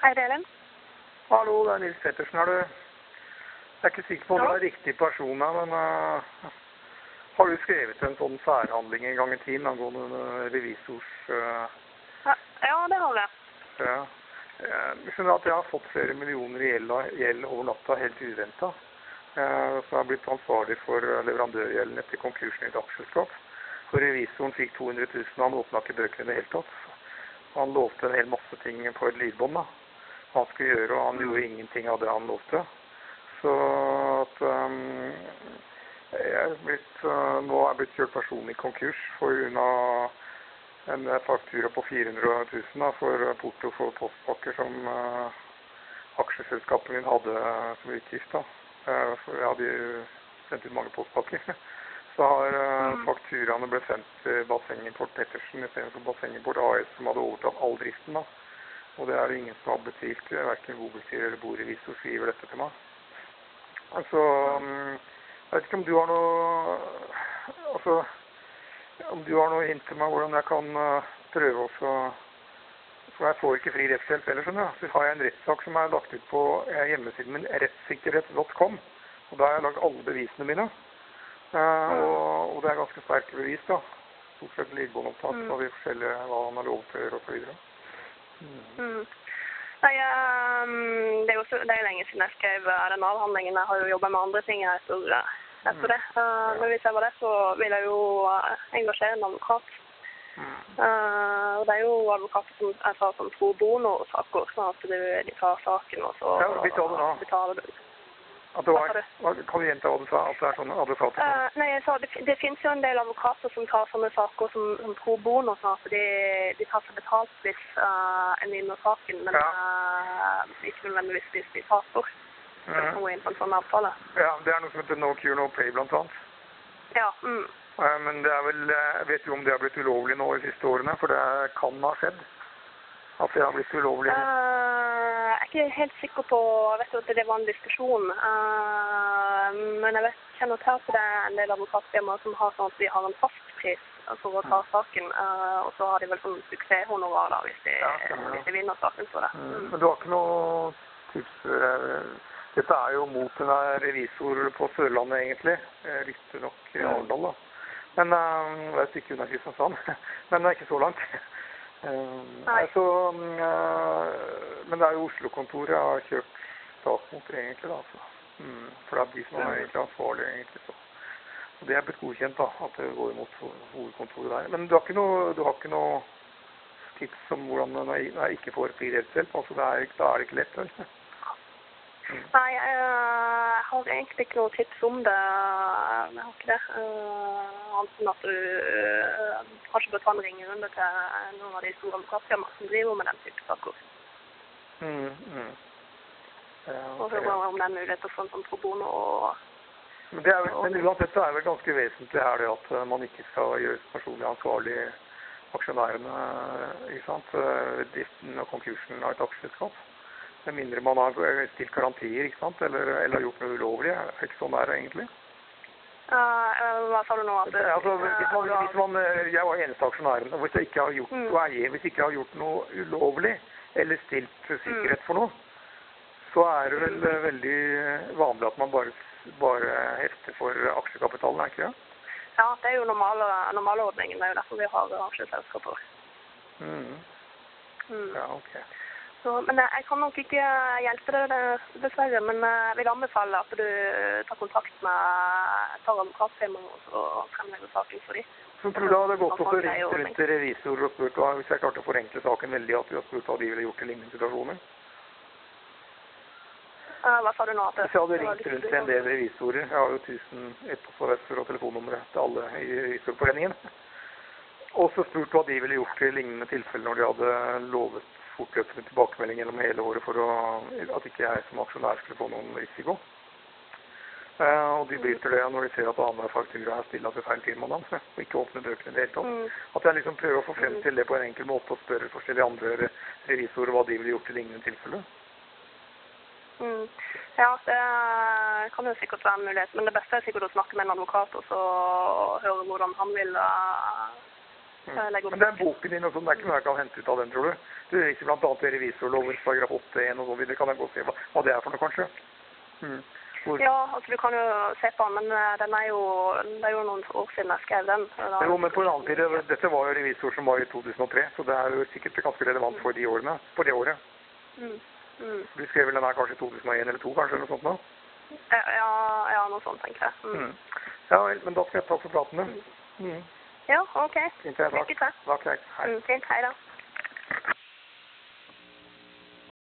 Hei, det er Elin. Hallo, det er Nils Pettersen. Jeg er ikke sikker på om det er riktig person her, men har du skrevet en sånn særhandling en gang i tiden angående revisors... Ja, det har jeg. Ja. Jeg skjønner at jeg har fått flere millioner i gjeld over natta helt uventet. Så jeg har blitt ansvarlig for leverandørgjelden etter konkursen i et aksjeselskap. Så revisoren fikk 200 000, og han åpnet ikke bøkene i det hele tatt. Han lovte en hel masse ting på et lydbånd da. Han skulle gjøre, og han gjorde ingenting av det han lovte. Så at nå er jeg blitt kjørt personlig konkurs for grunn av en faktura på 400 000 da, for porto for postpakker som aksjeselskapet min hadde som utgift da. For jeg hadde jo sendt ut mange postpakker. Så har fakturaene ble sendt til Bassengimport Pettersen i stedet for Bassengimport AS, som hadde overtatt all driften da. Og det er det ingen som har betvilt, hverken bobestyrer eller borevisor skriver dette til meg. Altså, jeg vet ikke om du har noe, om du har noe hint til meg hvordan jeg kan prøve også, for jeg får ikke fri rettshjelp ellers, skjønner jeg. Så har jeg en rettssak som er lagt ut på hjemmesiden min, rettssikkerhet.com, og der har jeg lagt alle bevisene mine. Og det er ganske sterke bevis da. Stort sett lydbåndopptak av de forskjellige hva han har lov til å gjøre og så videre. Nei, det er jo lenge siden jeg skrev den avhandlingen. Jeg har jo jobbet med andre ting etter det. Men hvis jeg var det, så vil jeg jo engasjere en advokat. Og det er jo advokater som jeg sa som pro bono-saker, sånn at de tar saken og så betaler du. Kan du gjenta hva du sa? At det er sånne advokater? Nei, jeg sa det finnes jo en del advokater som tar sånne saker som pro bono, sånn at de tar seg betalt hvis en vinner saken, men ikke nødvendigvis hvis de taper. Så de kan gå inn på en sånn avtale. Ja, det er noe som heter no cure, no pay blant annet. Ja, men det er vel, vet du om det har blitt ulovlig nå i siste årene? For det kan ha skjedd. At det har blitt ulovlig. Jeg er ikke helt sikker på, jeg vet jo at det var en diskusjon, men jeg kjenner til at det er en del advokatfirmaer som har sånn at de har en fastpris for å ta saken, og så har de vel sånn suksesshonorar da, hvis de vinner saken for det. Men du har ikke noe tips? Dette er jo mot en revisor på Sørlandet egentlig, riktig nok i Arendal da. Men jeg vet ikke hun er Kristiansand, men det er ikke så langt. Men det er jo Oslo-kontoret jeg har kjørt stat mot egentlig da, altså. For det er de som er egentlig ansvarlige egentlig så. Og det er blitt godkjent da, at det går imot hovedkontoret der. Men du har ikke noe tips om hvordan jeg ikke får fri rettshjelp, altså da er det ikke lett, vel? Nei, jeg har egentlig ikke noe tips om det. Jeg har ikke det. Annet at du kanskje bør ta en ringerunde til noen av de store advokatfirmaer som driver med den type saker. Og høre om det er mulighet til å få en sånn pro bono. Men uansett så er det vel ganske vesentlig her det at man ikke skal gjøres personlig ansvarlig aksjonærene, ikke sant? Driften og konkursen av et aksjeselskap. Med mindre man har stilt garantier, ikke sant? Eller har gjort noe ulovlig. Er det ikke sånn det er egentlig? Hva sa du nå? Jeg var eneste aksjonæren, og hvis jeg ikke har gjort noe eier, hvis jeg ikke har gjort noe ulovlig, eller stilt sikkerhet for noe, så er det vel veldig vanlig at man bare hefter for aksjekapitalen, er ikke det? Ja, det er jo normale ordningen, det er jo derfor vi har aksjeselskaper. Ja, ok. Men jeg kan nok ikke hjelpe deg dessverre, men jeg vil anbefale at du tar kontakt med et par advokatfirmaer og fremlegger saken for dem. Så tror du det hadde gått å få ringt rundt til revisorer og spurt, hvis jeg klarte å forenkle saken veldig, at du har spurt hva de ville gjort i lignende situasjoner? Hva sa du nå? Hvis jeg hadde ringt rundt til en del revisorer, jeg har jo 1000 e-postadresser og telefonnumre til alle i Revisorforeningen, og så spurt hva de ville gjort i lignende tilfeller når de hadde lovet fortløpende tilbakemelding gjennom hele året for at ikke jeg som aksjonær skulle få noen risiko. Og de bryter det når de ser at andre fakturer er stille til feil firmanavn, og ikke åpner bøkene i det hele tatt. At jeg liksom prøver å få frem til det på en enkel måte og spørre forskjellige andre revisorer hva de ville gjort i lignende tilfeller. Ja, det kan jo sikkert være en mulighet, men det beste er sikkert å snakke med en advokat og så høre hvordan han vil legge opp. Men den boken din og sånn, det er ikke noe jeg kan hente ut av den, tror du? Du viser blant annet revisorlovens paragraf 8.1 og sånn videre. Kan jeg gå og se hva det er for noe, kanskje? Ja, altså du kan jo se på den, men det er jo noen år siden jeg skrev den. Jo, men på en annen side, dette var jo revisor som var i 2003, så det er jo sikkert ganske relevant for de årene, på det året. Du skrev vel den her kanskje i 2001 eller 2002, kanskje, eller noe sånt nå? Ja, noe sånt, tenker jeg. Ja vel, men da skal jeg ta for pratene. Ja, ok. Fint, takk. Lykke til. Takk, hei. Fint, hei da.